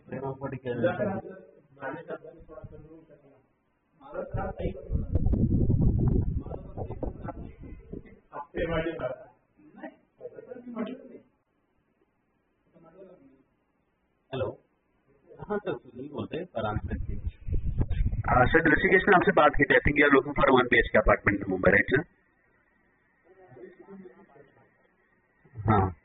प्रेमापोटी के हेलो, हाँ सर सुनील बोलते हैं पराग से। सर ऋषिकेश ने आपसे बात की थी। I think you are looking for 1 BHK apartment in Mumbai, right sir? हाँ